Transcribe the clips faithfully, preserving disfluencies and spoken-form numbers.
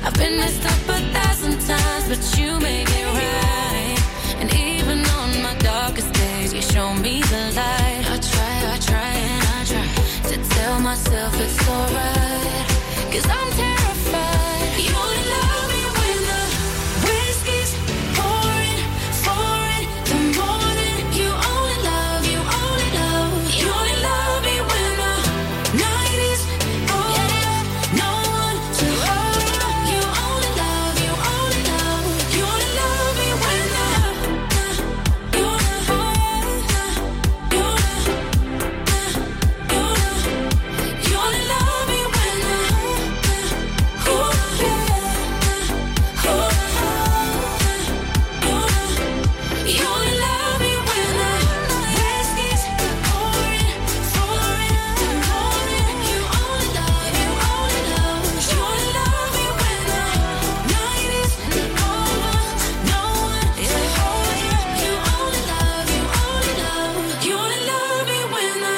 I've been messed up a thousand times, but you make it right. And even on my darkest days, you show me the light. I try, I try, and I try to tell myself it's alright, 'cause I'm terrified. You only love me when the whiskey's pouring, pouring, the morning. You only love, you only love, you only love me when the night is over. No one to hold you. You only love, you only love, you only love me when the you you you only love me when the ooh, yeah, ooh, you only love me when the whiskey's pouring, pouring, the morning. You only love, you only love, you only love me when the night is over. No one to hold you. You only love, you only love, you only love me when the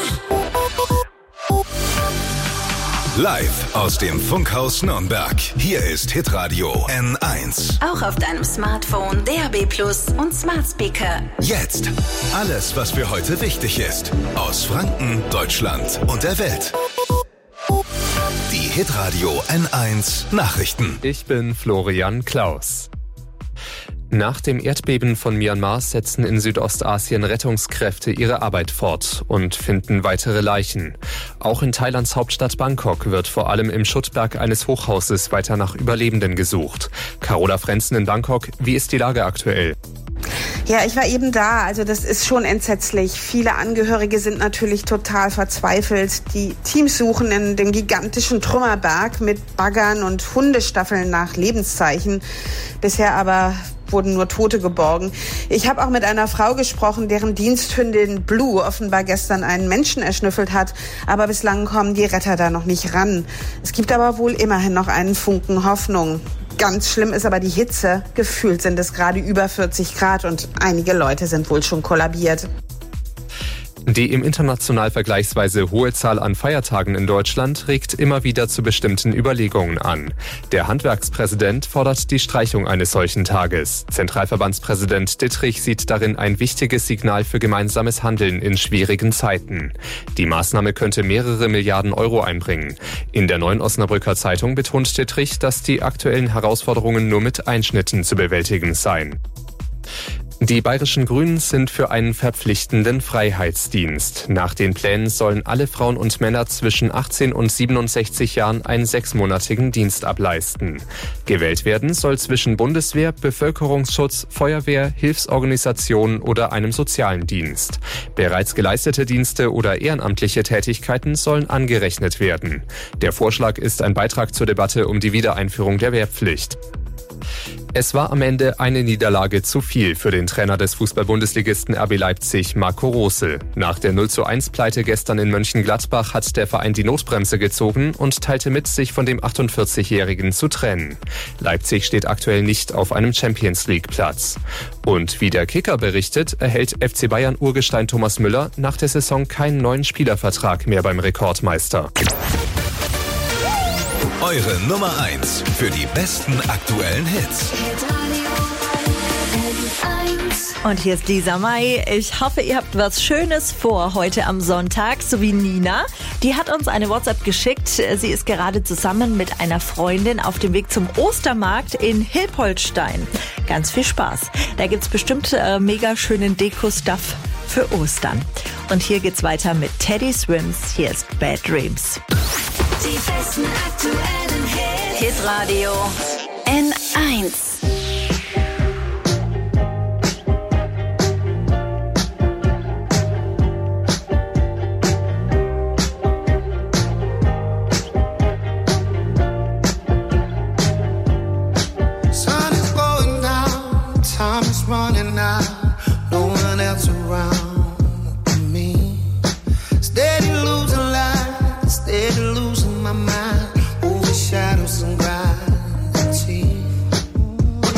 Live aus dem Funkhaus Nürnberg. Hier ist Hitradio N eins. Auch auf deinem Smartphone, D A B Plus und Smart Speaker. Jetzt. Alles, was für heute wichtig ist. Aus Franken, Deutschland und der Welt. Die Hitradio N eins Nachrichten. Ich bin Florian Klaus. Nach dem Erdbeben von Myanmar setzen in Südostasien Rettungskräfte ihre Arbeit fort und finden weitere Leichen. Auch in Thailands Hauptstadt Bangkok wird vor allem im Schuttberg eines Hochhauses weiter nach Überlebenden gesucht. Carola Frenzen in Bangkok, wie ist die Lage aktuell? Ja, ich war eben da. Also das ist schon entsetzlich. Viele Angehörige sind natürlich total verzweifelt. Die Teams suchen in dem gigantischen Trümmerberg mit Baggern und Hundestaffeln nach Lebenszeichen. Bisher aber wurden nur Tote geborgen. Ich habe auch mit einer Frau gesprochen, deren Diensthündin Blue offenbar gestern einen Menschen erschnüffelt hat. Aber bislang kommen die Retter da noch nicht ran. Es gibt aber wohl immerhin noch einen Funken Hoffnung. Ganz schlimm ist aber die Hitze. Gefühlt sind es gerade über vierzig Grad und einige Leute sind wohl schon kollabiert. Die im international vergleichsweise hohe Zahl an Feiertagen in Deutschland regt immer wieder zu bestimmten Überlegungen an. Der Handwerkspräsident fordert die Streichung eines solchen Tages. Zentralverbandspräsident Dittrich sieht darin ein wichtiges Signal für gemeinsames Handeln in schwierigen Zeiten. Die Maßnahme könnte mehrere Milliarden Euro einbringen. In der Neuen Osnabrücker Zeitung betont Dittrich, dass die aktuellen Herausforderungen nur mit Einschnitten zu bewältigen seien. Die bayerischen Grünen sind für einen verpflichtenden Freiheitsdienst. Nach den Plänen sollen alle Frauen und Männer zwischen achtzehn und siebenundsechzig Jahren einen sechsmonatigen Dienst ableisten. Gewählt werden soll zwischen Bundeswehr, Bevölkerungsschutz, Feuerwehr, Hilfsorganisationen oder einem sozialen Dienst. Bereits geleistete Dienste oder ehrenamtliche Tätigkeiten sollen angerechnet werden. Der Vorschlag ist ein Beitrag zur Debatte um die Wiedereinführung der Wehrpflicht. Es war am Ende eine Niederlage zu viel für den Trainer des Fußball-Bundesligisten R B Leipzig, Marco Rose. Nach der null zu eins Pleite gestern in Mönchengladbach hat der Verein die Notbremse gezogen und teilte mit, sich von dem achtundvierzigjährigen zu trennen. Leipzig steht aktuell nicht auf einem Champions-League-Platz. Und wie der Kicker berichtet, erhält F C Bayern-Urgestein Thomas Müller nach der Saison keinen neuen Spielervertrag mehr beim Rekordmeister. Eure Nummer eins für die besten aktuellen Hits. Und hier ist Lisa May. Ich hoffe, ihr habt was Schönes vor heute am Sonntag, so wie Nina. Die hat uns eine WhatsApp geschickt. Sie ist gerade zusammen mit einer Freundin auf dem Weg zum Ostermarkt in Hilpoltstein. Ganz viel Spaß. Da gibt's bestimmt äh, mega schönen Deko-Stuff für Ostern. Und hier geht's weiter mit Teddy Swims. Hier ist Bad Dreams. Die besten aktuellen Hits. Hitradio N eins. Sun is going down, time is running out, no one else around me. Steady losing light, steady losing my mind, over shadows and gravity.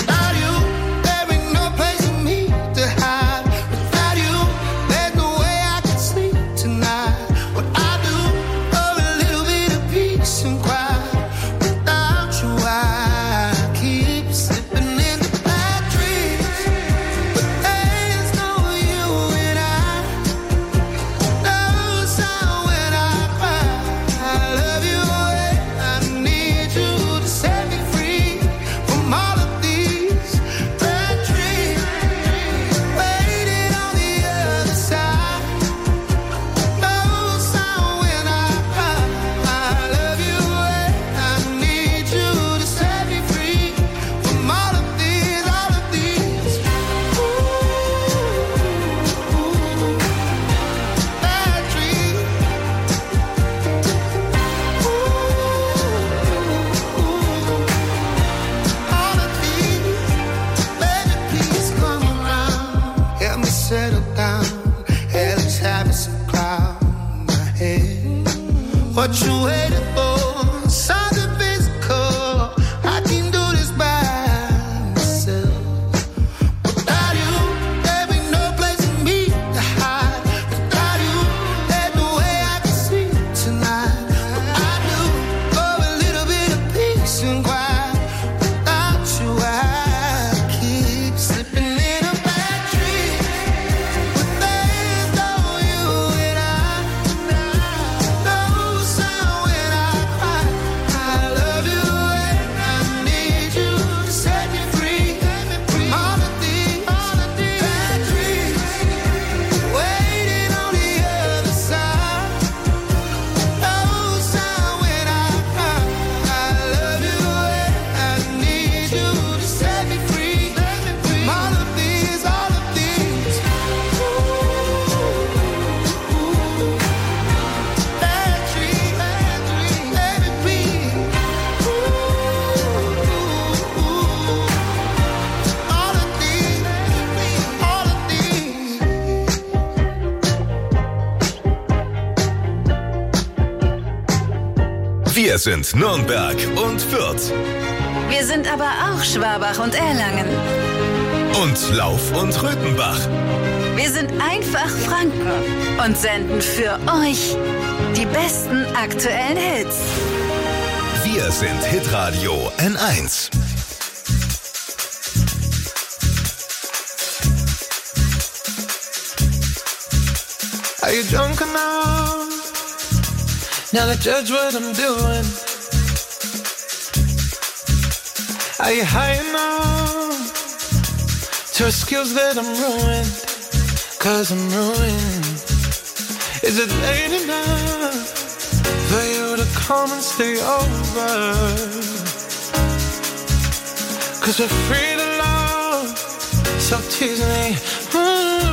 what you waiting for? Something physical. I can do this by myself. Without you, there ain't no place for me to hide. Without you, there's no way I can sleep tonight. But I do for a little bit of peace and quiet. Without you, I keep slipping in a bad dream. But there's no you and I. No sound when I cry. I love you and I need you to set me free. All of these bad dreams waiting on the other side. No sound when I cry. I love you and I need you to set me free. All of these, all of these bad dreams, bad dreams, let it be. All of these, all of these. Wir sind Nürnberg und Fürth Wir sind aber auch Schwabach und Erlangen. und Lauf und Röthenbach. Wir sind einfach Franken und senden für euch die besten aktuellen Hits. Wir sind Hitradio N eins. Are you drunk enough now to judge what I'm doing? Are you high enough to excuse that I'm ruined? Cause I'm ruined. Is it late enough for you to come and stay over? Cause we're free to love, so tease me. Ooh.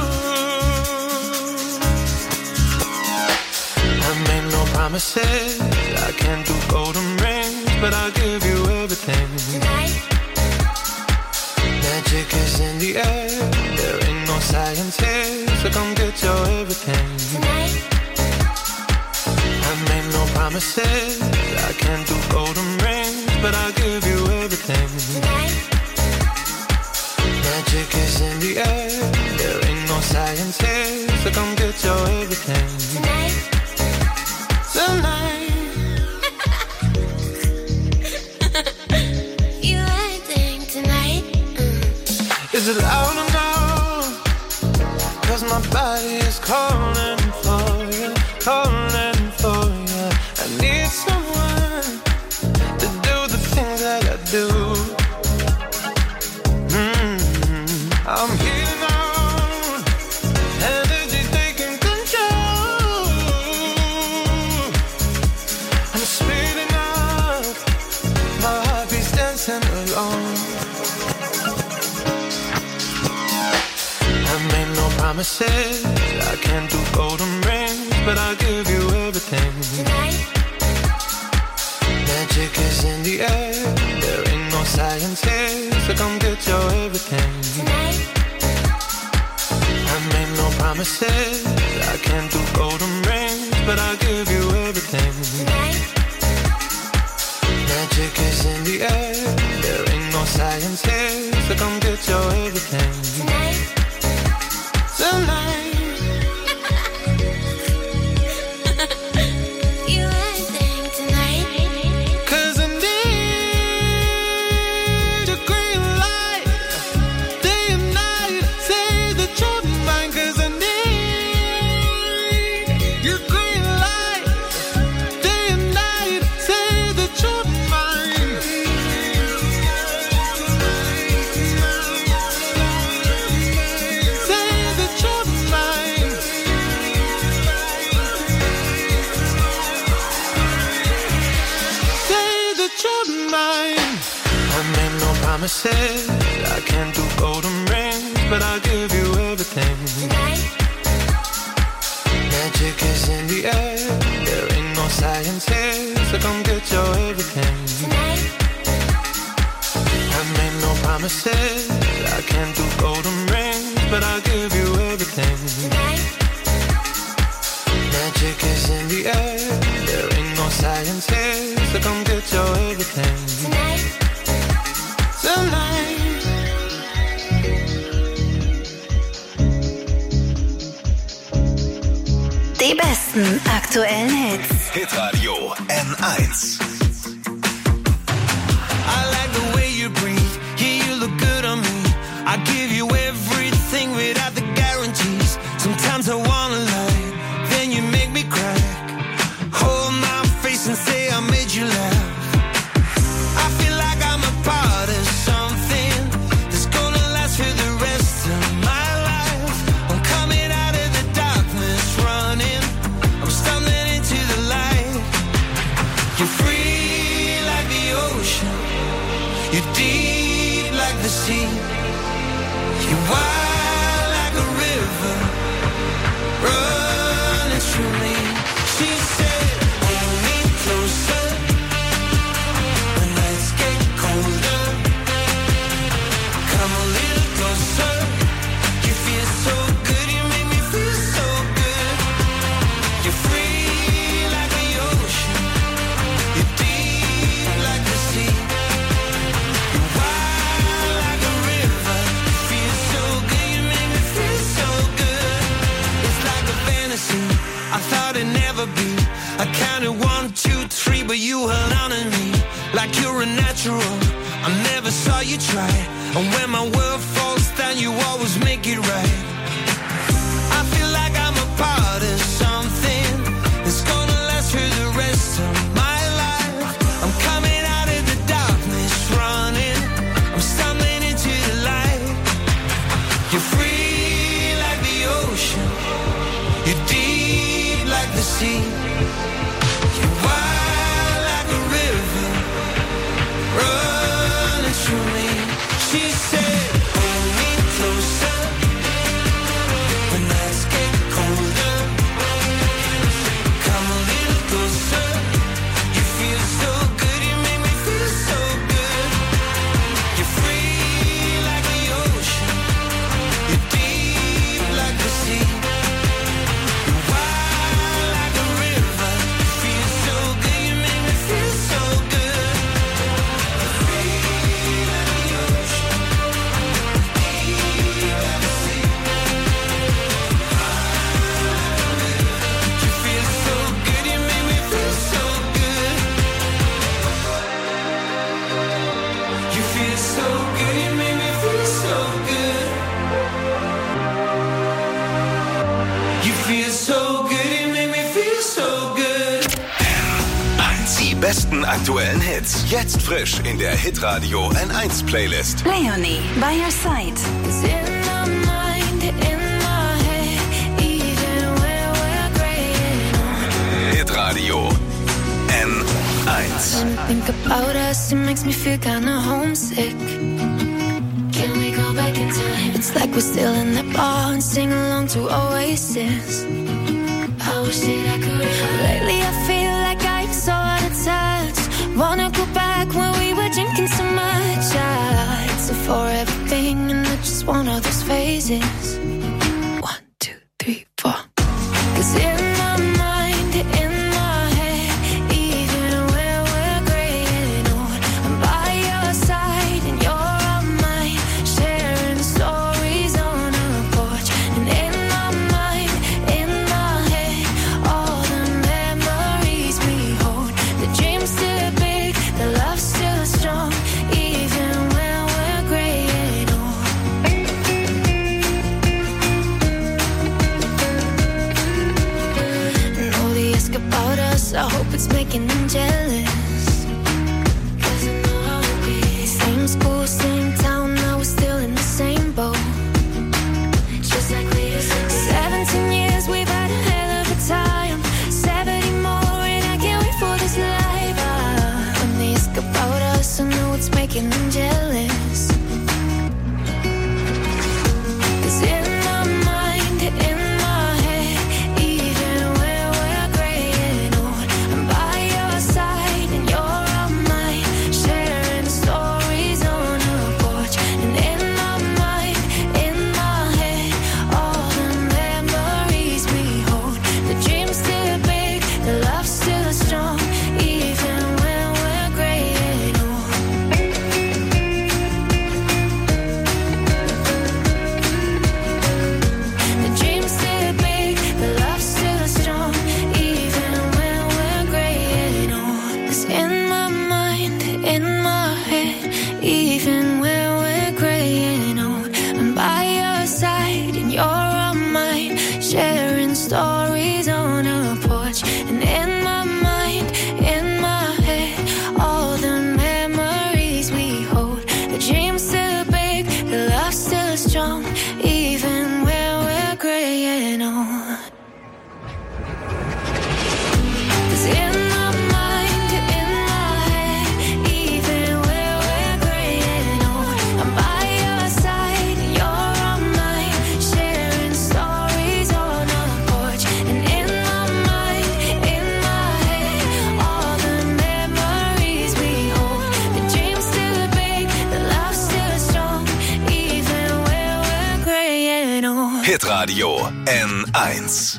I made no promises, I can't do golden rings, but I'll give you everything. Tonight, Magic is in the air, there ain't no science here, so come get your everything. tonight, I made no promises, I can't do golden rings, but I'll give you everything. tonight, Magic is in the air, there ain't no science here, so come get your everything. tonight. Tonight, You acting tonight. is it loud or no? Cause my body is calling for you, calling for you. I need someone to do the things that I do. Mm, I'm healing on, energy taking control. I'm speeding up, my heart beats dancing alone. I made no promises, I can't do golden rings, but I'll give you everything. Tonight, Magic is in the air, there ain't no science here, so come get your everything. tonight, I made no promises, I can't do golden rings, but I'll give you everything. tonight, Magic is in the air, there ain't no science here, so come get your everything. tonight. Tonight, You acting tonight. cause I need a green light, day and night, say that you're mine, cause I need your green light, day and night, say that you're mine. Say that you're mine. Say that you're mine. I made no promises, I can't do golden rings, but I'll give you everything. Tonight, Magic is in the air, there ain't no science here, so come get your everything. tonight, I made no promises, I can't do golden rings, but I'll give you everything. tonight, Magic is in the air, there ain't no your everything. Tonight. Tonight. Die besten aktuellen Hits. Hitradio N eins. I like the way you breathe. Yeah, you look good on me. I give you everything without the guarantees. Sometimes I wanna lie, then you make me cry. Hold my face and say I made you laugh. I feel like I'm a part of something that's gonna last for the rest of my life. I'm coming out of the darkness, running. I'm stumbling into the light. You're free like the ocean. You're deep like the sea. You're wild like a river, running through me. She said, hold me closer when nights get colder. Come a little closer. You feel so good, you make me feel so good. You're free like the ocean. You're deep like the sea. You're wild like a river. You feel so good, you make me feel so good. It's like a fantasy I thought it'd never be. I counted one, two, three, but you held on to me like you're a natural. I never saw you try, and when my world falls down, you always make it right. I feel like I'm a part of something that's gonna last for the rest of my life. I'm coming out of the darkness, running. I'm stumbling into the light. You're free like the ocean. You're deep like the sea. You're wild like a river, running through me. She said, hold me closer when nights get colder. Come a little closer. You feel so good, you make me feel so good. You're free like the ocean. You're deep like the sea. You're wild like a river. You feel so good, you make me feel so good. You're free like the ocean. Deep like the sea. You feel so good, you make me feel so good. You feel so good, you make me feel so good. You feel so good, you make me feel so good. Die besten aktuellen Hits. Jetzt frisch in der Hitradio N eins Playlist. Leonie, by your side. It's in my mind, in my head, even when we're graying on. Hitradio N eins. When I think about us, it makes me feel kinda homesick. Can we go back in time? It's like we're still in that bar and sing along to Oasis. I wish that I could. Lately I feel like I'm so out of touch. Wanna go back when we were drinking so much. I, it's a forever thing and I just want all those phases. One, two, three, four. 'Cause in my mind, in my head, even when we're graying old, I'm by your side and you're on mine, sharing stories on a porch. And in my mind, in my head, all the memories we hold. The dream's still big, the love's still strong, even when we're graying old. And all they ask about us, I hope it's making them jealous. 'Cause I know how it be. Same school, same town, now we're still in the same boat. Just like we used to be. Seventeen years, we've had a hell of a time. Seventy more, and I can't wait for this life. Ah, when they ask about us, I know it's making them jealous. 'Cause in my mind, in my head, even when we're graying old, I'm by your side and you're on mine, sharing stories on a porch. And in my mind, in my head, all the memories we hold. The dream's still big, the love's still strong, even when we're graying old. strong, even where we're graying old. 'Cause in my mind, in my head, even where we're graying old, I'm by your side, you're on mine, sharing stories on a porch. And in my mind, in my head, all the memories we hold. The dreams still big, the love still strong, even where we're graying old. Hitradio N eins.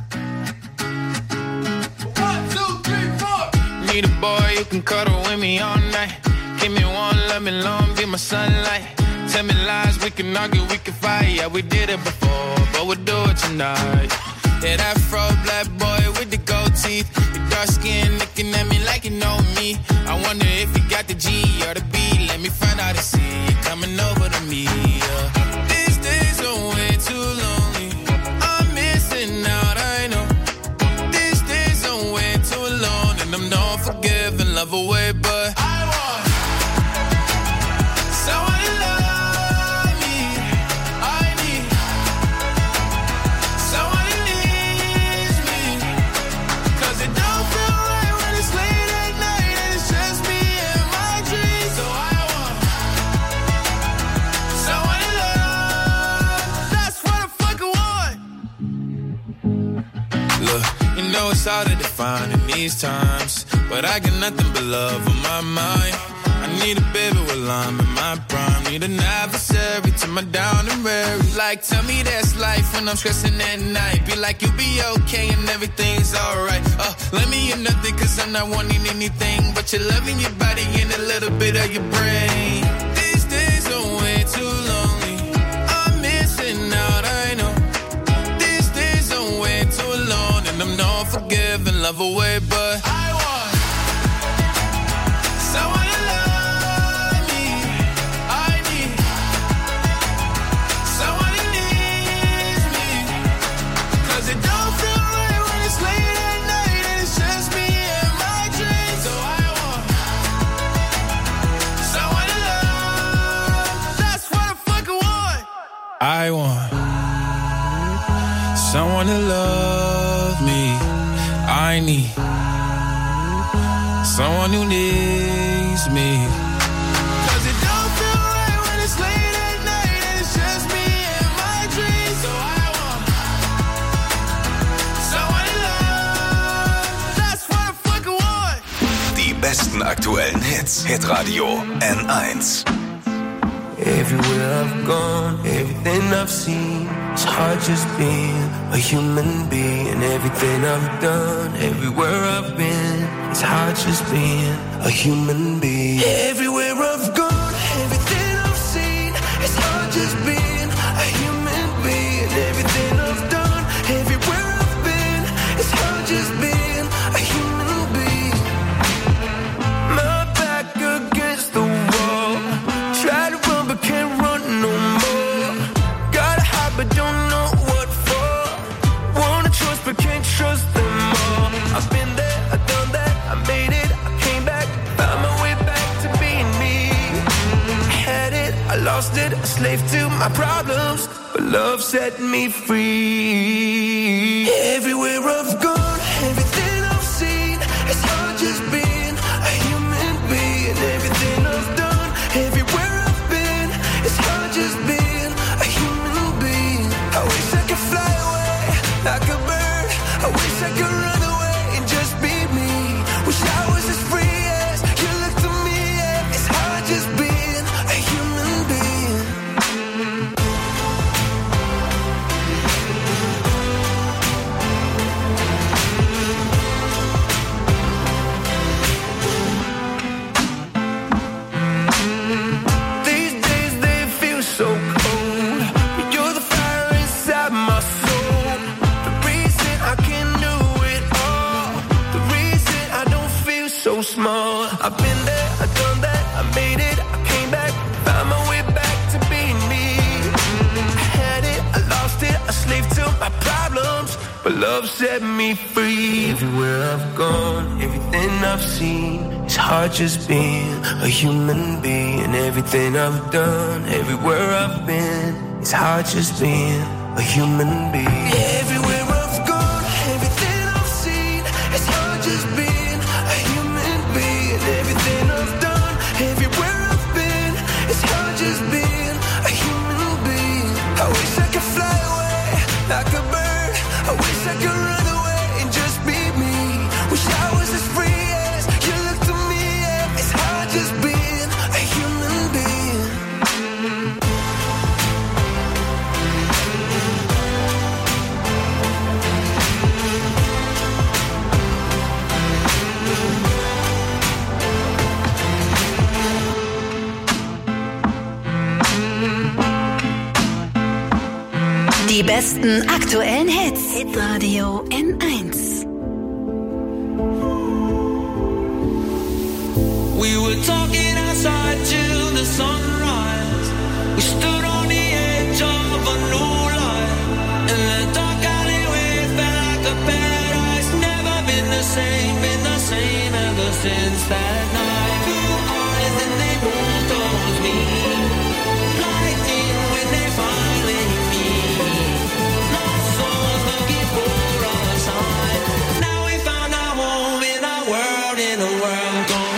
Need a boy you can cuddle with me all night. Give me one, let me long, be my sunlight. Tell me lies, we can argue, we can fight. Yeah, we did it before, but we'll do it tonight. Yeah, that fro black boy with the gold teeth, the dark skin looking at me like you know me. I wonder if you got the G or the B. Let me find out and see you coming over to me. Yeah. These days are way too lonely. I'm missing out, I know. These days are way too alone, and I'm not forgiving, love away, but I want someone to love me. I need someone who needs me. 'Cause it don't feel right when it's late at night and it's just me and my dreams. So I want someone to love. That's what I fucking want. Look, you know it's hard to define in these times, but I got nothing but love on my mind. I need a baby while I'm in my prime. Need an adversary to my down and weary. Like, tell me that's life when I'm stressing at night. Be like, you'll be okay and everything's alright. Uh, let me in nothing 'cause I'm not wanting anything but your love in your body and a little bit of your brain. These days are way too lonely. I'm missing out, I know. These days are way too alone, and I'm not forgiving, love away, but I want someone to love me. I need someone who needs me. 'Cause it don't feel right when it's late at night and it's just me and my dreams. So I want someone to love. That's what I fucking want. I want someone to love me. I need someone who needs me. 'Cause it don't feel right when it's late at night and it's just me and my dreams. So I want someone to love. That's what I fucking want. Die besten aktuellen Hits. Hitradio N eins. Everywhere I've gone, everything I've seen, it's hard just being a human being. Everything I've done, everywhere I've been, it's hard just being a human being. Everywhere I've gone, everything I've seen, it's hard just being a human being. Everything I've done, everywhere I've been, it's hard just being a human being. My back against the wall, try to run but can't run no more. Gotta hide but don't know what for. Wanna trust but can't trust them all. I've been there, I've done that, I made it, I came back, found my way back to being me. I had it, I lost it, a slave to my problems, but love set me free. Everywhere I've gone, everything I've seen, it's hard just being a human being. Everything I've done, everywhere I've been, it's hard just being a human being. I wish I could fly away like a bird. I wish I could run away and just be me. Wish I was as free as you look to me. Yeah. It's hard just being a human being. These days they feel so cold, but you're the fire inside my soul. The reason I can do it all, the reason I don't feel so small. I've been there, I've done that, I made it, I came back, found my way back to being me. I had it, I lost it, a slave to my problems, but love set me free. Everywhere I've gone, everything I've seen, it's hard just being a human being. Everything I've done, everywhere I've been, It's hard just being a human being. Everywhere I've gone, everything I've seen, it's hard just being a human being. Everything I've done, everywhere I've been, it's hard just being a human being. I wish I could fly away like a bird. I wish I could run away and just be me. Wish I was as free as you look to me. Yeah. It's hard just being a human being. Die besten aktuellen Hits. Hitradio N eins. We were talking outside till the sunrise. We stood on the edge of a new life. And the dark alleyway felt like a paradise. Never been the same, been the same ever since that night. Two eyes and they moved towards me. Lightning when they finally meet. Lost souls looking for a sign. Now we found our home in our world, in a world gone.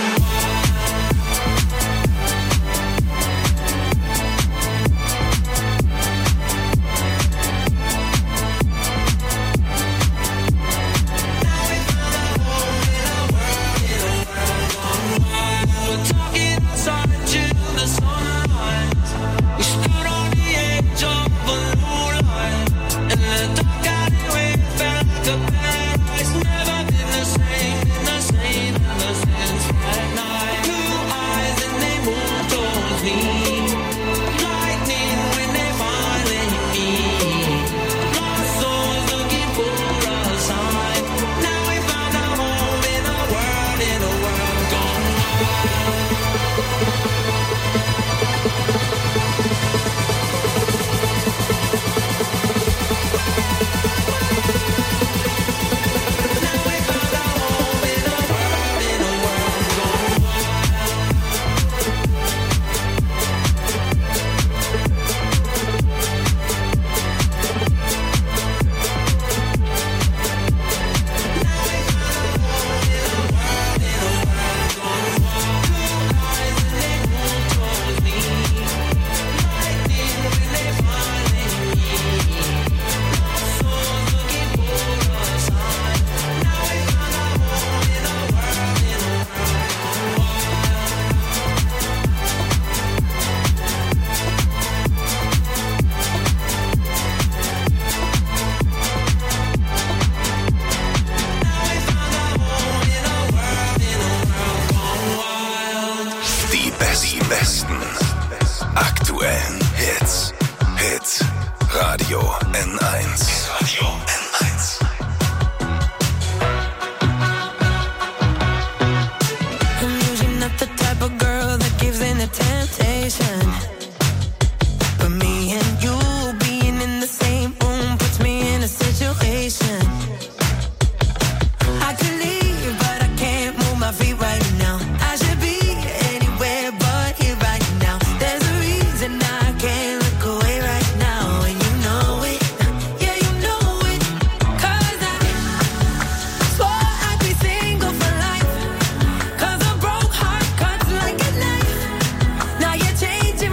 Change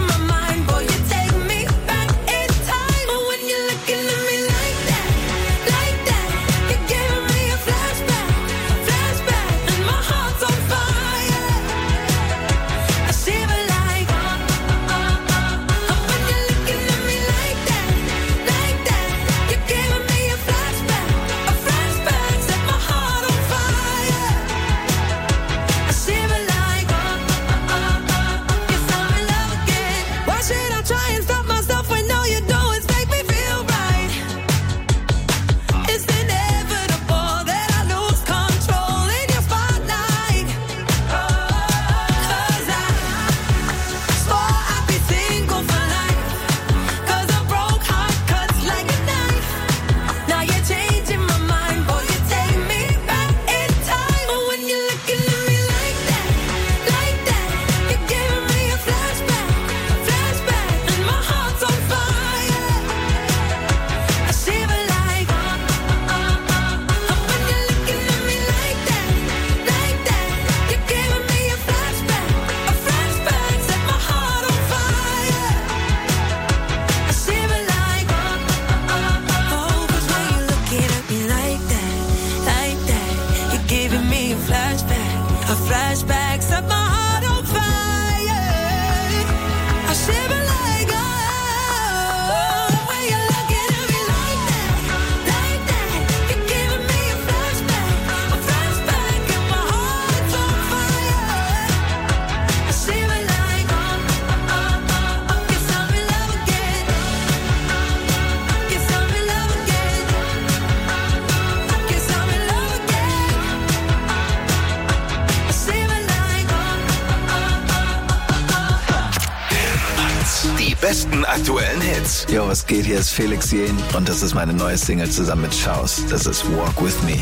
Die besten aktuellen Hits. Jo, was geht? Hier ist Felix Jähn und das ist meine neue Single zusammen mit Schaus. Das ist Walk With Me.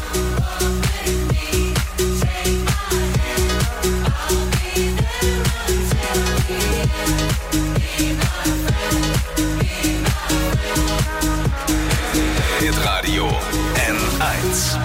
Hitradio N eins.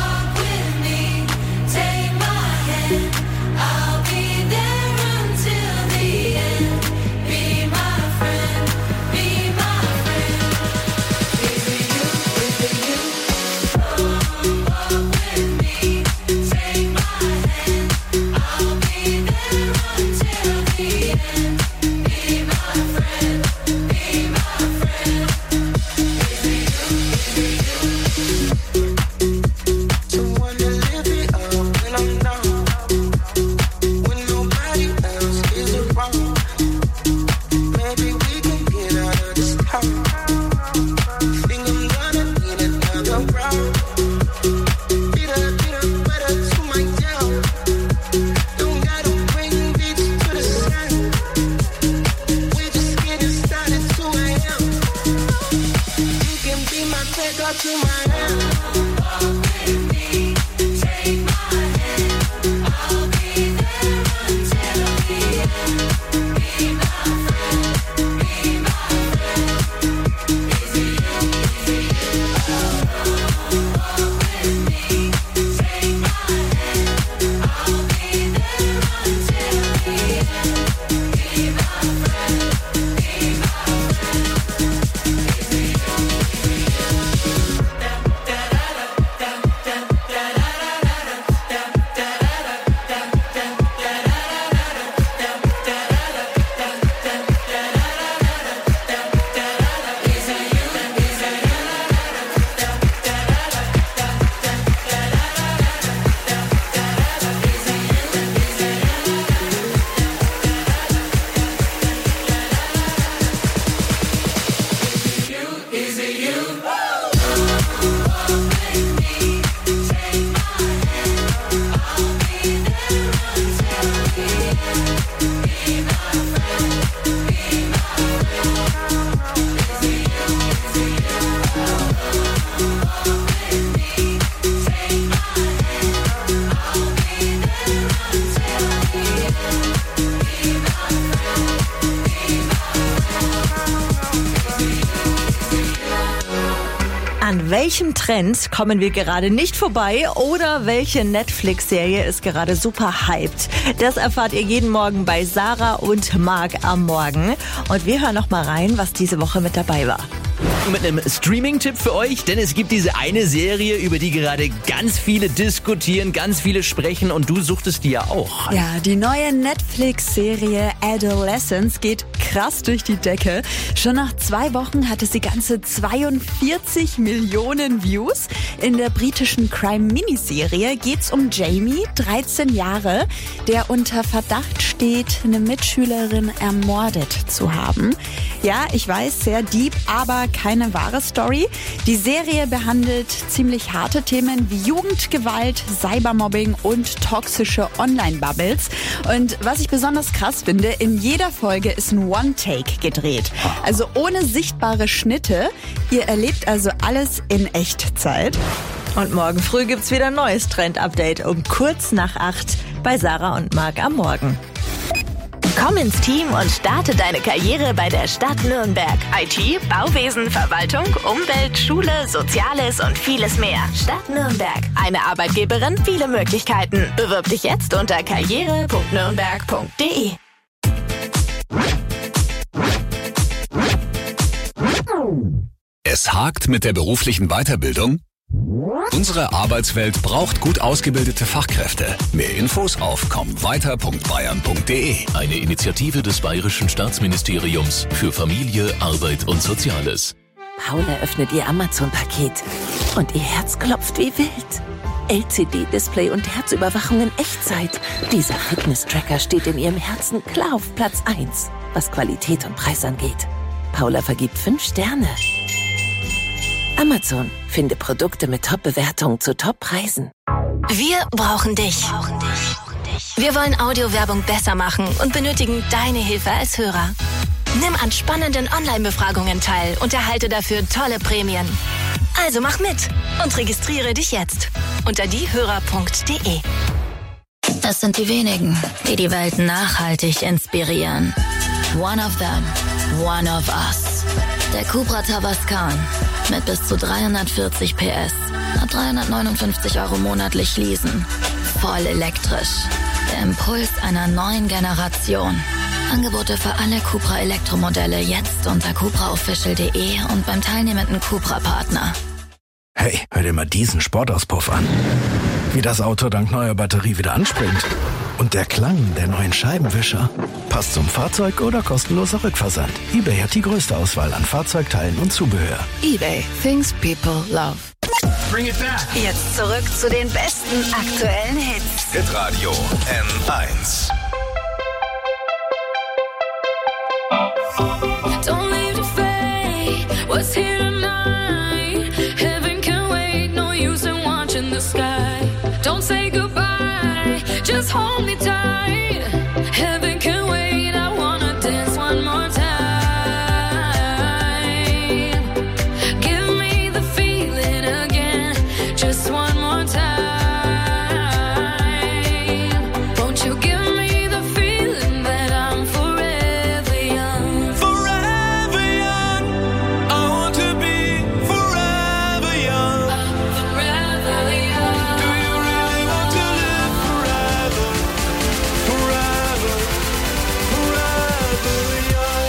An welchem Trend kommen wir gerade nicht vorbei oder welche Netflix-Serie ist gerade super hyped? Das erfahrt ihr jeden Morgen bei Sarah und Marc am Morgen. Und wir hören noch mal rein, was diese Woche mit dabei war. Mit einem Streaming-Tipp für euch, denn es gibt diese eine Serie, über die gerade ganz viele diskutieren, ganz viele sprechen und du suchtest die ja auch. Ja, die neue Netflix-Serie Adolescence geht krass durch die Decke. Schon nach zwei Wochen hatte sie ganze zweiundvierzig Millionen Views. In der britischen Crime-Miniserie geht's um Jamie, dreizehn Jahre, der unter Verdacht steht, eine Mitschülerin ermordet zu haben. Ja, ich weiß, sehr deep, aber keine wahre Story. Die Serie behandelt ziemlich harte Themen wie Jugendgewalt, Cybermobbing und toxische Online-Bubbles. Und was ich besonders krass finde, in jeder Folge ist ein One-Take gedreht. Also ohne sichtbare Schnitte. Ihr erlebt also alles in Echtzeit. Und morgen früh gibt's wieder ein neues Trend-Update um kurz nach acht bei Sarah und Marc am Morgen. Komm ins Team und starte deine Karriere bei der Stadt Nürnberg. I T, Bauwesen, Verwaltung, Umwelt, Schule, Soziales und vieles mehr. Stadt Nürnberg. Eine Arbeitgeberin, viele Möglichkeiten. Bewirb dich jetzt unter karriere punkt nürnberg punkt de. Es hakt mit der beruflichen Weiterbildung? Unsere Arbeitswelt braucht gut ausgebildete Fachkräfte. Mehr Infos auf kommweiter punkt bayern punkt de. Eine Initiative des Bayerischen Staatsministeriums für Familie, Arbeit und Soziales. Paula öffnet ihr Amazon-Paket und ihr Herz klopft wie wild. L C D-Display und Herzüberwachung in Echtzeit. Dieser Fitness-Tracker steht in ihrem Herzen klar auf Platz eins, was Qualität und Preis angeht. Paula vergibt fünf Sterne. Amazon. Finde Produkte mit Top-Bewertungen zu Top-Preisen. Wir brauchen dich. Wir wollen Audiowerbung besser machen und benötigen deine Hilfe als Hörer. Nimm an spannenden Online-Befragungen teil und erhalte dafür tolle Prämien. Also mach mit und registriere dich jetzt unter diehörer punkt de. Es sind die wenigen, die die Welt nachhaltig inspirieren. One of them, one of us. Der Cupra Tavascan mit bis zu dreihundertvierzig P S. Ab dreihundertneunundfünfzig Euro monatlich leasen. Voll elektrisch. Der Impuls einer neuen Generation. Angebote für alle Cupra Elektromodelle jetzt unter cupra official punkt de und beim teilnehmenden Cupra-Partner. Hey, hör dir mal diesen Sportauspuff an. Wie das Auto dank neuer Batterie wieder anspringt. Und der Klang der neuen Scheibenwischer. Passt zum Fahrzeug oder kostenloser Rückversand. eBay hat die größte Auswahl an Fahrzeugteilen und Zubehör. eBay. Things people love. Bring it back. Jetzt zurück zu den besten aktuellen Hits. Hitradio N eins. Don't leave the fate. What's here tonight? Heaven can wait. No use in watching the sky. Don't say goodbye. Just hold me tight. Heaven can wait. I wanna dance one more time. Give me the feeling again. Just one more time. Won't you give me the feeling that I'm forever young? Forever young. I want to be forever young. Forever young. Do you really want to live forever? Forever, forever young.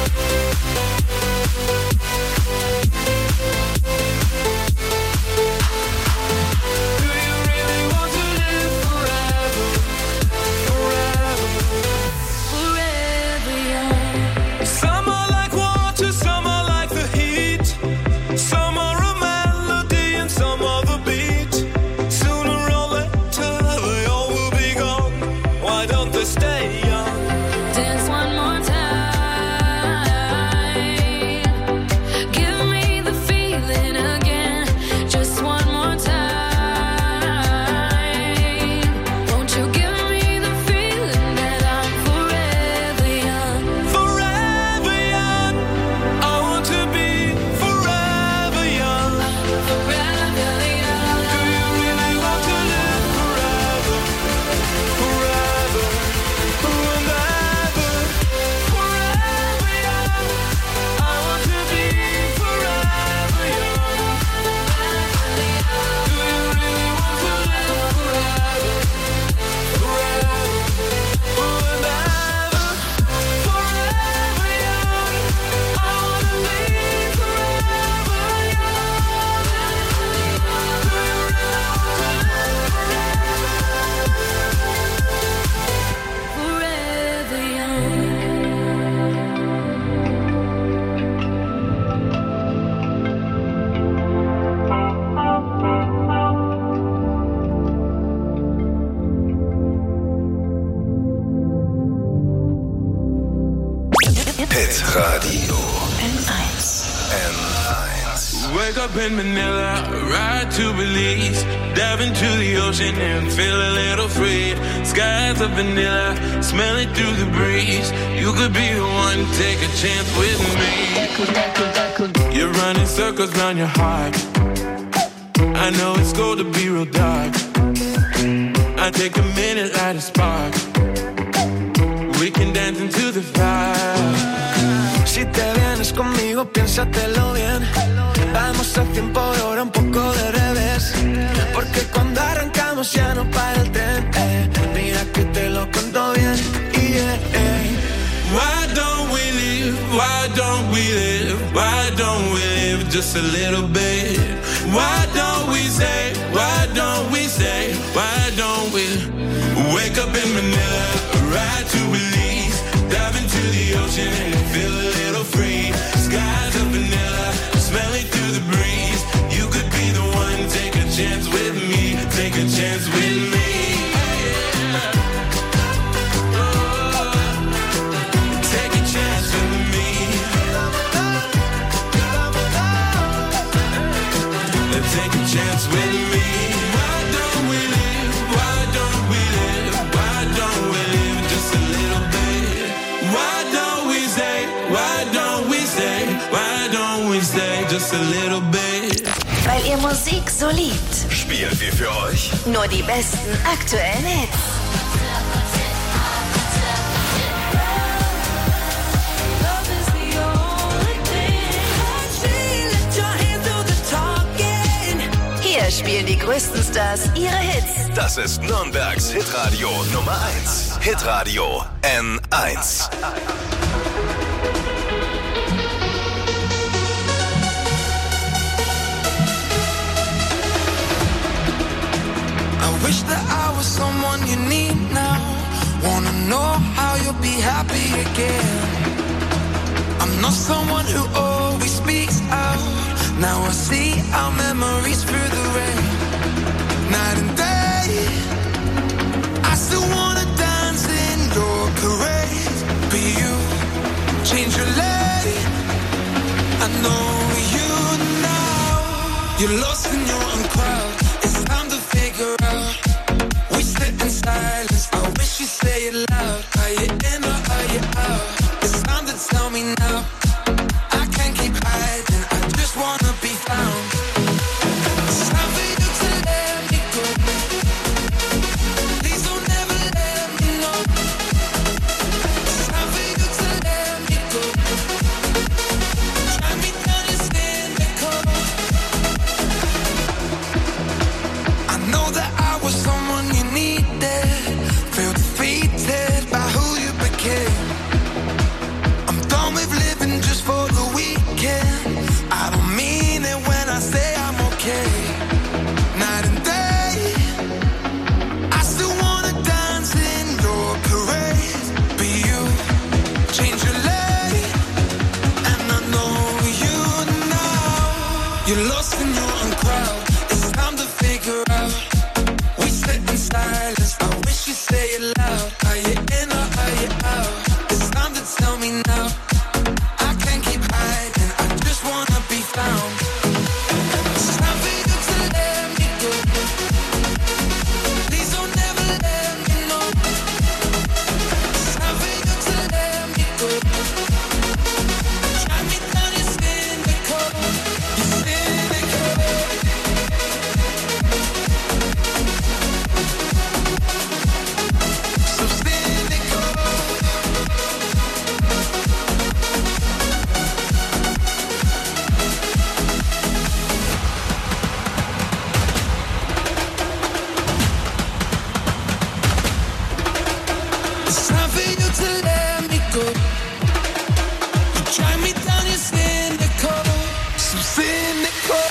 Do you really want to live forever? Forever. Forever young. Some are like water, some are like the heat. Some are a melody and some are the beat. Sooner or later they all will be gone. Why don't they stay young? Dance one more time. Give me the feeling again. Just one more time. Won't you give me the feeling that I'm forever young? Forever young. I want to be forever young. Forever young. Do you really want to live forever? Forever, forever, forever young. I want to be forever young. Do you really want to live forever? Forever, forever, forever young. I want to be forever Forever young. Hitradio N eins. N eins. Wake up in Manila, ride to Belize, dive into the ocean and feel a little free. Skies of vanilla, smell it through the breeze. You could be the one, take a chance with me. You're running circles round your heart. I know it's cold to be real dark. I take a minute, light a spark. We can dance into the fire. Si te vienes conmigo, piénsatelo bien. Vamos a cien por hora, un poco de revés. Porque cuando arrancamos ya no para el tren. Eh. Mira que te lo cuento bien. Yeah, eh. Why don't we live? Why don't we live? Why don't we live just a little bit? Why don't we say, why don't we say, why don't we wake up in Manila, ride to Belize, dive into the ocean and feel a little free. Skies of vanilla, smelling through the breeze. You could be the one, take a chance with me, take a chance with me. Take a chance with me. Take a chance with me. Why don't we live? Why don't we live? Why don't we live just a little bit? Why don't we say? Why don't we say? Why don't we say just a little bit? Weil ihr Musik so liebt. Spielen wir für euch Nur die besten aktuellen Hits. Hier spielen die größten Stars ihre Hits. Das ist Nürnbergs Hitradio Nummer eins. Hitradio N eins. I wish that I was someone you need now. Wanna know how you'll be happy again. I'm not someone who always speaks out. Now I see our memories through the rain. Night and day, I still wanna dance in your parade. But you change your lane. I know you now. You're lost in your own crowd. It's time to figure out. We sit in silence. I wish you'd say it loud. Are you in or are you out? It's time to tell me now. I can't keep hiding. I just wanna be found. It's time for you to let me go. Please don't ever let me know. It's time for you to let me go. Try me down and stand me cold. I know that I was someone you needed. Feel defeated by who you became. I'm done with living just for the weekend. I don't mean it when I say I'm okay. Night and day, I still wanna dance in your parade. But you change your lane, and I know you now. You're lost in your own crowd. It's time to figure out. We sit in silence. I wish you'd say it loud. Are you in or are you out? It's time to tell me now. I can't keep hiding. I just wanna be found. It's time for you to let me go. Please don't ever let me know. It's time for you to let me go. Try me down, you're cynical. You're cynical. So cynical. It's time for you to let me go. You try me down, you're cynical. So cynical.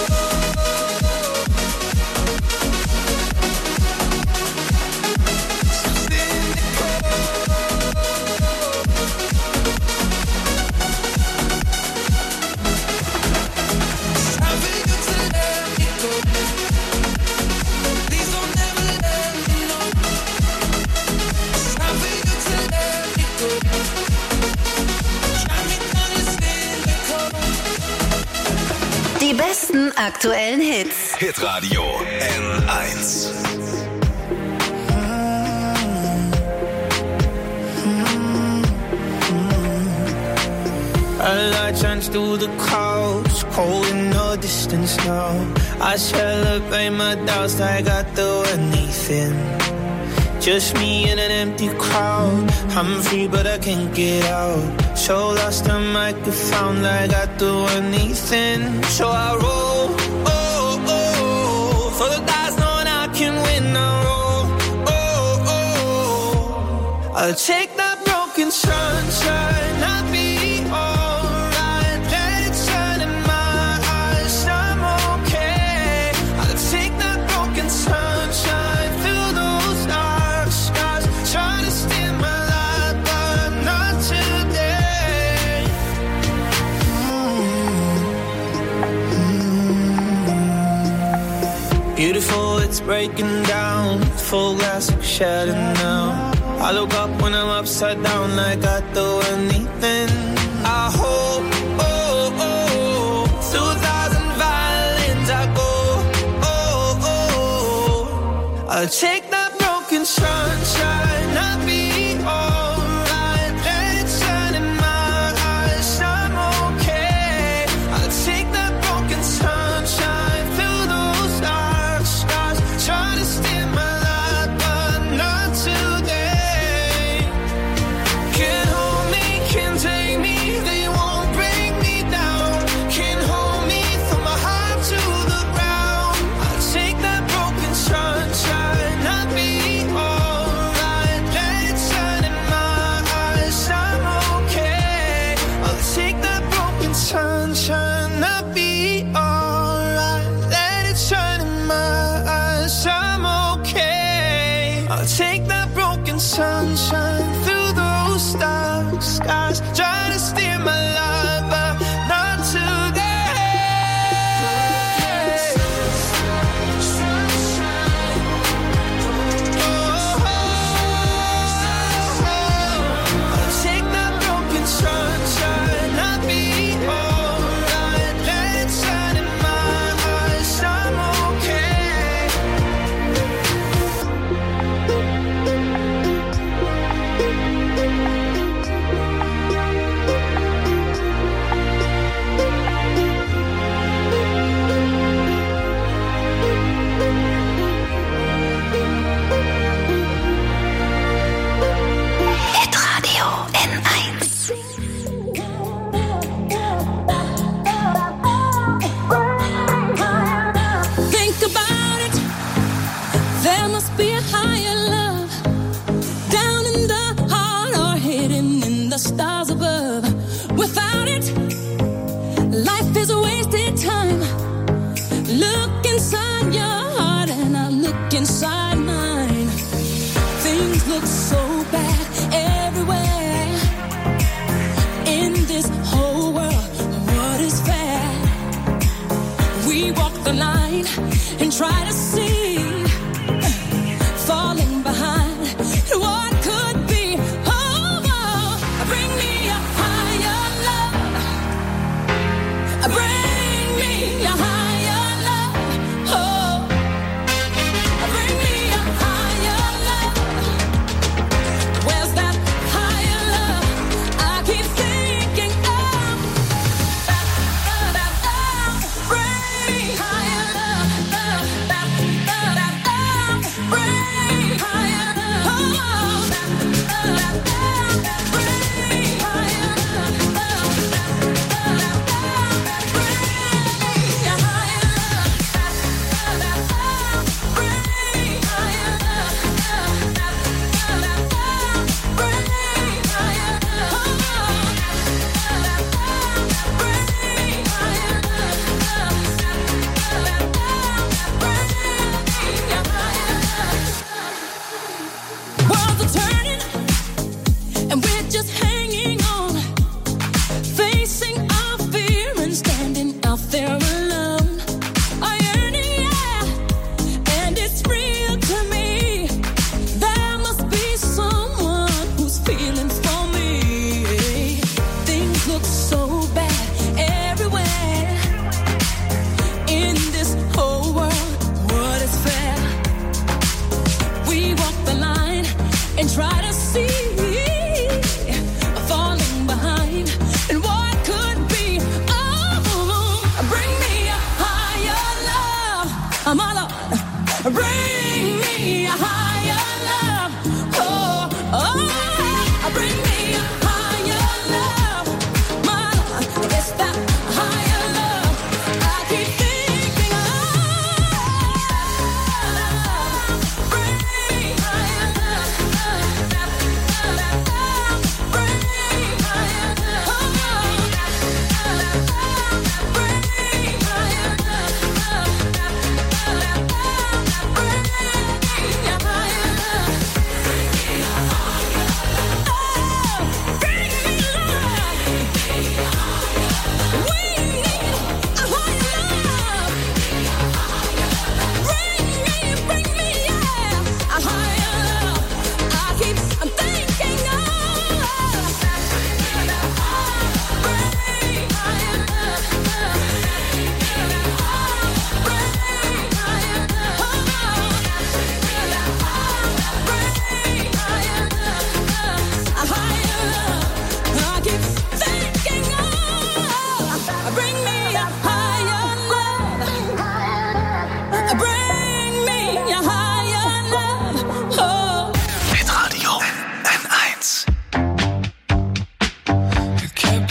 So cynical. It's time for you to let me go. Please don't ever let me know. It's time for you to let me go. Try me down, you're cynical. Die besten aktuellen Hits. Hitradio N eins. A light shines through the clouds, cold in the distance now. I celebrate my doubts like I do anything. Just me in an empty crowd. I'm free but I can't get out. So lost I might get found like I do anything. So I roll, oh, oh, for the dice knowing I can win. I roll, oh, oh, I'll take that broken sunshine. I'll be alright. Let it shine in my eyes. I'm okay. it's breaking down. Full glass of shattered now. I look up when I'm upside down like I do anything. I hope, oh, oh, two thousand violins I go, oh, oh. I'll take that broken sunshine, I'll be alright. Let it shine in my eyes, I'm okay. I'll take that broken sunshine through those dark skies. Try to steal my life, but not today. Can't hold me, can't take me, they won't bring me down. Can't hold me from my heart to the ground. I'll take that broken sunshine, I'll be alright. Let it shine in my eyes, I'm okay. I'll take that broken sunshine, I'll be alright. Let it shine in my eyes, I'm okay. I'll take that broken sunshine through those dark skies. Try to steer my life, but not today. I'll take that broken sunshine, I'll be alright. Let it shine in my eyes, I'm okay. Hitradio N eins. Think about it. There must be a higher love down in the heart or hidden in the stars above. Without it, life is a wasted time. Look inside your heart and I look inside mine. Things look so bad everywhere in this whole world. What is fair? We walk the line and try to see, falling behind what could be. Oh, oh, bring me a higher love. Bring me a higher love. Oh, bring me a higher love. Where's that higher love? I keep thinking of. Bring me higher love. Bring higher love. Oh, bring higher love. Worlds are turning, and we're just hanging on, facing our fear and standing out there alone. A yearning, yeah, and it's real to me. There must be someone who's feeling for me. Things look so bad everywhere in this whole world. What is fair? We walk the line and try to see, falling behind and what could be. Oh, bring me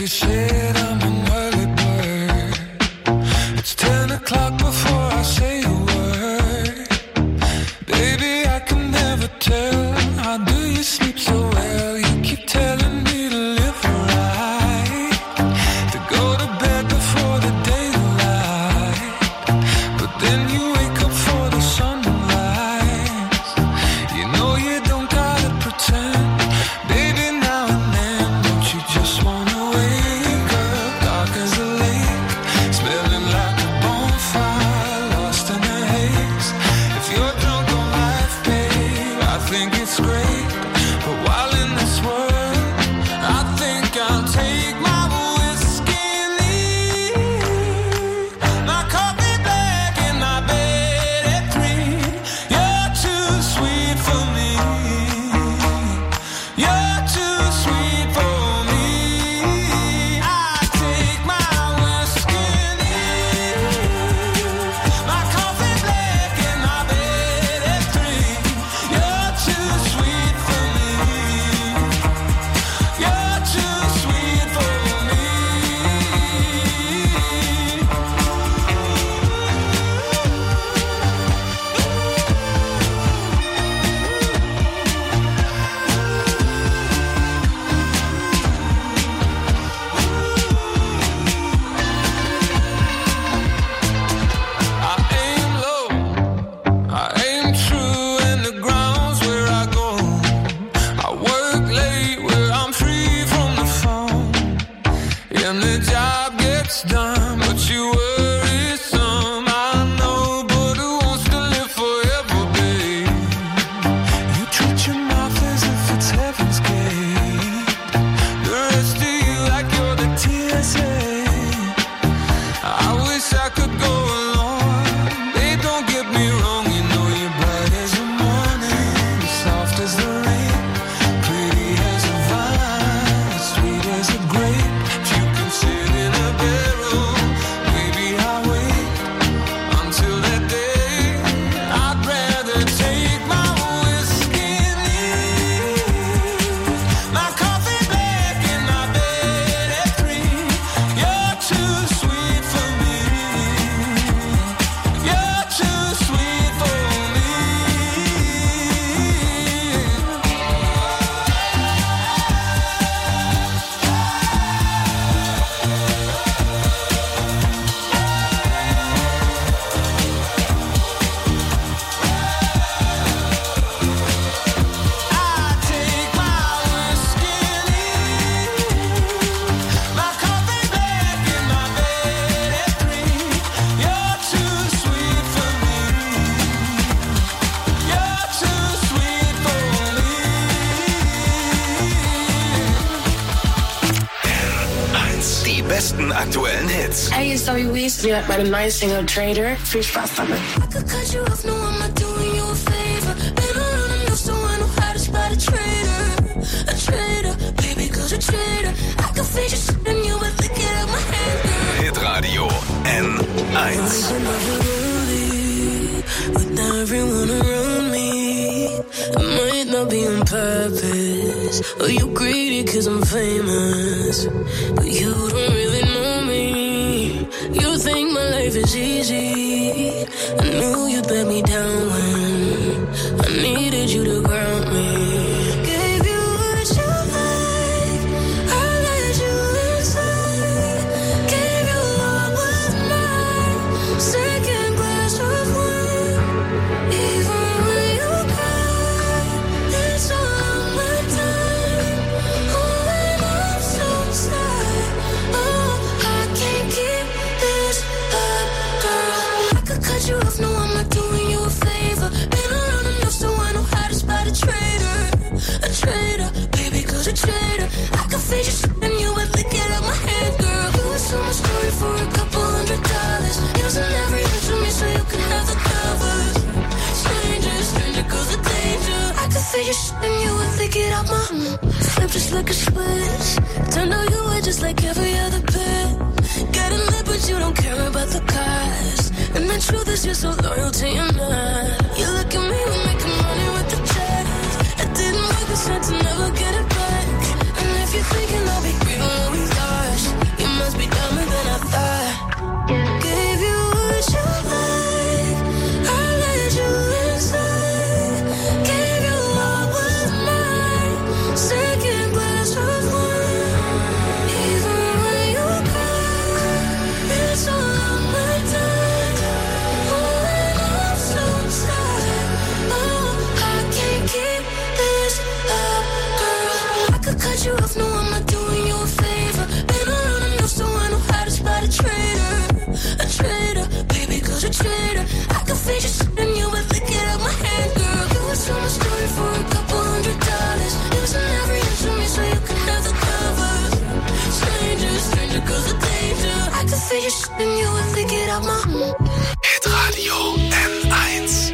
said I'm an early bird. It's ten o'clock before I say a word. Baby, I can never tell. How do you sleep so well? You keep telling me to live right, to go to bed before the daylight, but then you wake up for the sunrise. You know you don't gotta pretend, baby. Now and then, don't you just wanna wake up dark as a lake, smelling like a bonfire, lost in the haze. If you're drunk on life, babe, I think it's great. But while in this world, I think I'll take my whiskey neat, my coffee black and my bed at three. You're too sweet for me. You're too sweet for me. I take my whiskey neat, my coffee black and my bed at three. You're too sweet for me. You're too sweet for me. I aim low, I aim true, and the ground's where I go. I work late where I'm free from the phone, and the job gets done, but you worry some. I know, but who wants to live forever, babe? You treat your mouth as if it's heaven's gate. The rest of you like you're the T S A. I wish I could go along. Babe, don't get me wrong, you know you're bright as the morning, soft as the rain, pretty as a vine, sweet as a grape. If you can sit in a bedroom, maybe I'll wait until that day. I'd rather take my whiskey neat, my coffee black and my bed at three. You're too sweet for me. You're too sweet for me. I take my whiskey neat, my coffee black and my bed at three. You're too sweet for me. You're too sweet for me. eins. Die besten aktuellen Hits. Hey, it's Zoe Wees. Ihr hört meine neue Single Trader. Viel Spaß damit. I could cut you off, no, I'm not doing you a favor. Been around enough, so I know how to spot a traitor. A traitor, baby, cause a traitor. I can fade you and you would lick it out my hand, girl. Hitradio N eins. With everyone around me, it might not be on purpose. Or you greedy cause I'm famous, but you don't really know me. You think my life is easy. I knew you'd let me down when I needed you to ground me. Gave you what you like, I let you inside. Gave you all with mine, second glass of wine. Even when you cry, it's all my time. Holding on so tight, oh, I can't keep this up, girl. I could cut you off, no, I'm not doing you a favor. Been around enough, so I know how to spot a traitor. A traitor, baby, cause a traitor. I could fade you and you would lick it out my hand, girl. You would sell my story for a couple hundred dollars. Using every inch of me so you can have the covers. Stranger, stranger, cause the danger. I could fade you and you would lick it out my mm. Flip just like a switch. Turned out you were just like every other bit. Got a lip but you don't care about the cost. And the truth is you're so loyal to your man. You look at me, we're making money with the checks. It didn't work, I said to never get it back. And if you're thinking I'll be grieving when we lost, fade your shit and you would lick it out my hand, girl. You would sell my story for a couple hundred dollars. It was never into me, so you could have the cover. Stranger, stranger, cause of danger. I could fade your shit and you would lick it out my Hitradio N eins.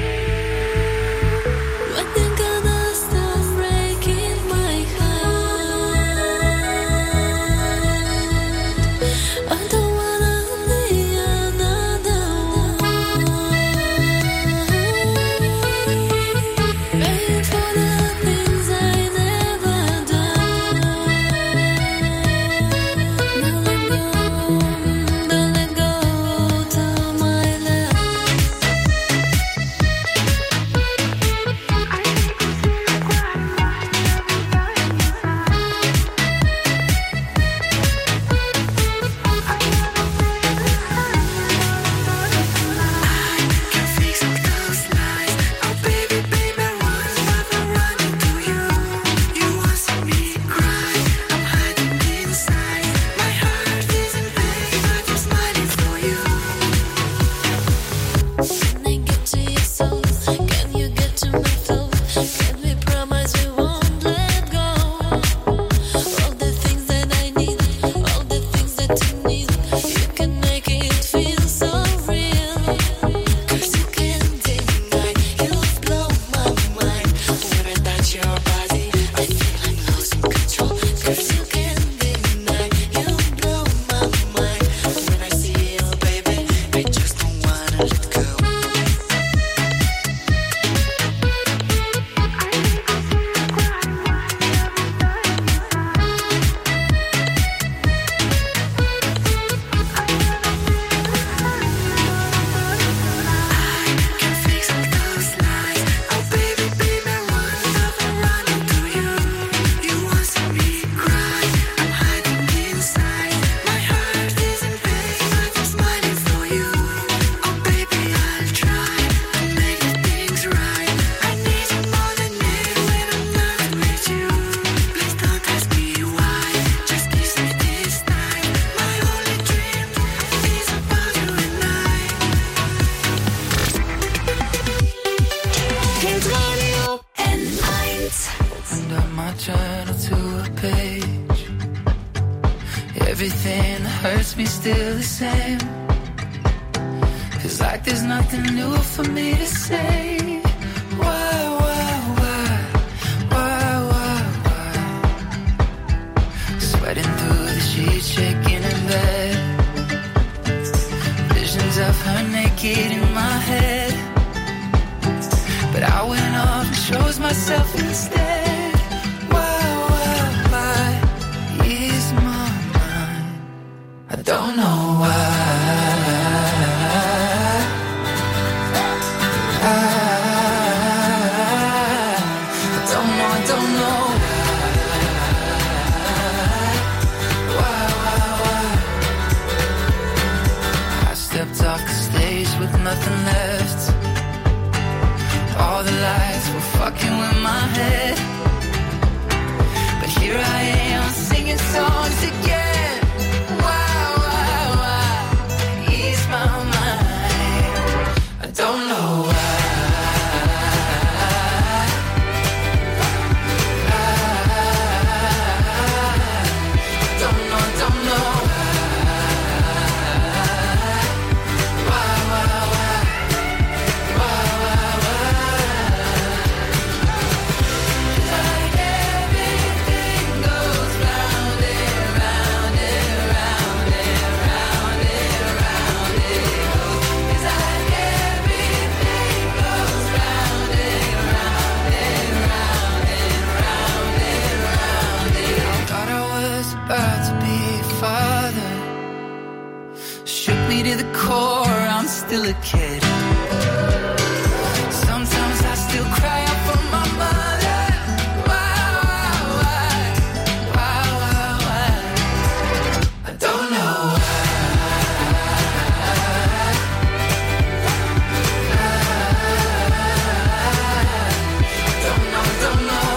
Everything that hurts me still the same. Feels like there's nothing new for me to say. Why, why, why, why, why, why? Sweating through the sheets, shaking in bed. Visions of her naked in my head. But I went off and chose myself instead. Why, why, why is my mind? I don't know why. I, I don't know, I don't know why, why, why. I stepped off the stage with nothing left. All the lights were fucking with my head. But here I am singing songs again. Why, why, why ease my mind? I don't know why. I don't know, I don't know why, why, why, why, why, why. Like everything goes round and round and round and round and round it goes. It's like everything goes round and round and round and round and round it. I thought I was about to be a father. Shook me to the core, I'm still a kid. Sometimes I still cry out for my mother. Why, why, why? Why, why, why? I don't know why. I don't know, I don't know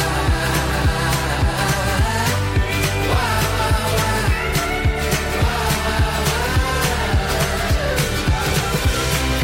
why, why, why? Why, why, why?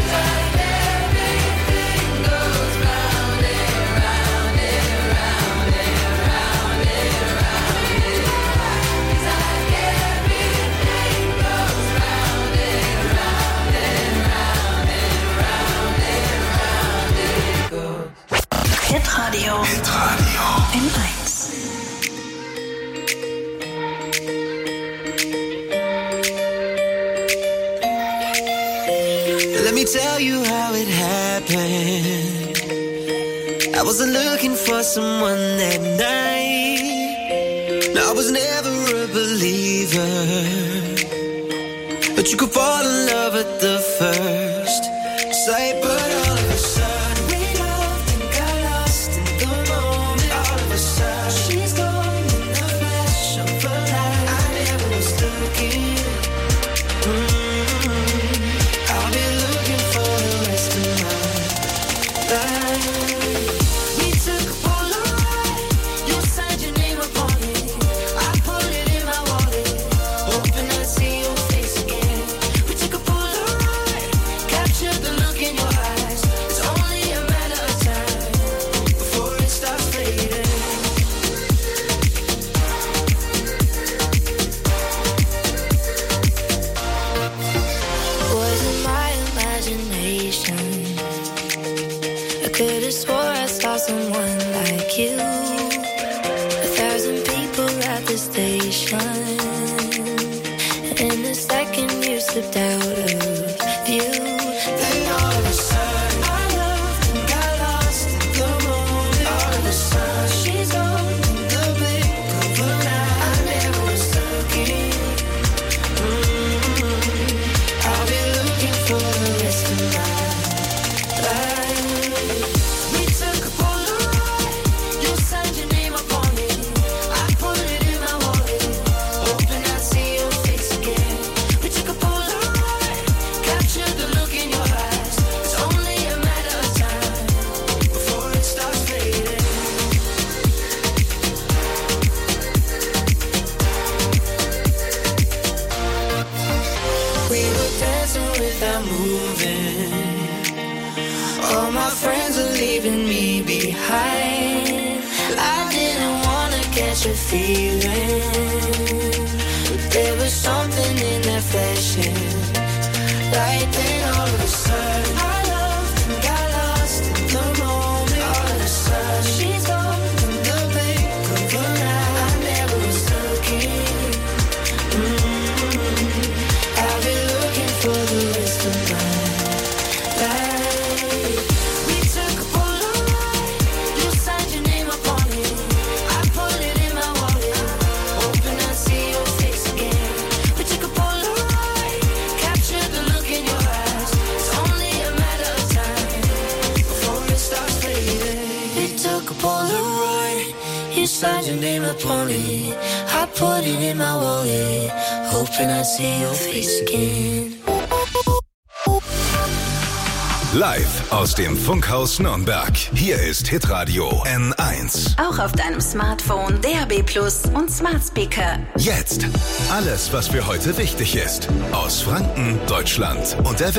Hitradio N eins. Let me tell you how it happened. I wasn't looking for someone that night. No, I was never a believer, but you could fall in love at the first sight. But all of a sudden we loved and got lost in the moment. All of a sudden she's gone in the flash of a light. I never was looking. Mm-hmm. I'll be looking for the rest of my life. We took a Polaroid. You signed your name upon it. I put it in my wallet, hoping I'd see your face again. We took a Polaroid, captured the look in your eyes. It's only a matter of time before it starts fading. Was it my imagination? I could have swore I saw someone like you. A thousand people at the station, and the second you slipped out of view, Then all of a sudden I loved and got lost in the moment. All of a sudden she's gone in the blink of an eye. I never was looking. Mm-hmm. I'll be looking for the rest of my life. We took a Polaroid. You signed your name upon it. I put it in my wallet, hoping I'd see your face again. We took a Polaroid, captured the look in your eyes. It's only a matter of time before it starts fading. We were dancing without moving. All my friends are leaving me behind. I didn't wanna catch a feeling, but there was something in that flashing light. Then all of a sudden I loved and got lost in the moment. All of a sudden she's gone in the blink of an eye. I never was looking. Mm-hmm. I'll be looking for the rest of my life. We took a Polaroid. You signed your name upon it. I put it in my wallet, hoping I'd see your face again. We took a Polaroid, captured the look in your eyes. It's only a matter of time before it starts fading. We took a Polaroid. You signed your name upon it. I put it in my wallet, hoping I'd see your face again. Live aus dem Funkhaus Nürnberg. Hier ist Hitradio N eins. Auch auf deinem Smartphone, D A B Plus und Smart Speaker. Jetzt alles, was für heute wichtig ist. Aus Franken, Deutschland und der Welt.